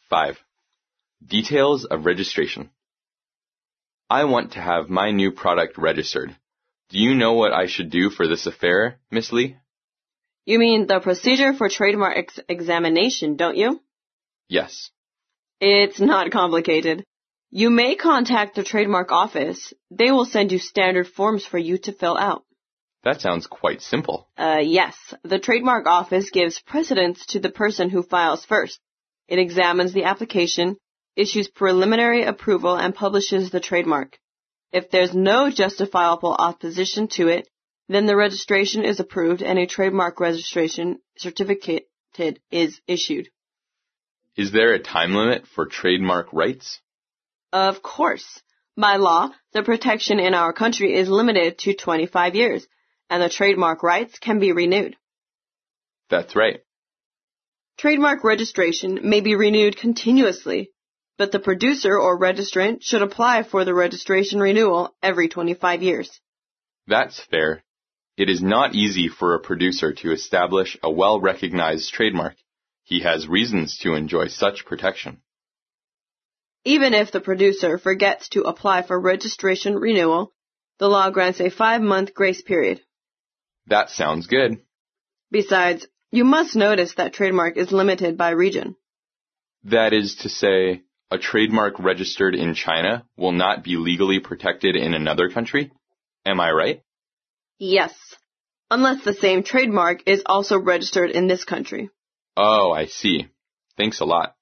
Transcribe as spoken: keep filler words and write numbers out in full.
five. Details of registration. I want to have my new product registered. Do you know what I should do for this affair, Miss Lee? You mean the procedure for trademark ex- examination, don't you? Yes. It's not complicated. You may contact the trademark office. They will send you standard forms for you to fill out. That sounds quite simple. Uh, yes. The trademark office gives precedence to the person who files first. It examines the application, issues preliminary approval, and publishes the trademark. If there's no justifiable opposition to it, then the registration is approved and a trademark registration certificate is issued. Is there a time limit for trademark rights? Of course. By law, the protection in our country is limited to twenty-five years, and the trademark rights can be renewed. That's right. Trademark registration may be renewed continuously, but the producer or registrant should apply for the registration renewal every twenty-five years. That's fair. It is not easy for a producer to establish a well-recognized trademark. He has reasons to enjoy such protection. Even if the producer forgets to apply for registration renewal, the law grants a five-month grace period. That sounds good. Besides, you must notice that trademark is limited by region. That is to say, a trademark registered in China will not be legally protected in another country? Am I right? Yes, unless the same trademark is also registered in this country. Oh, I see. Thanks a lot.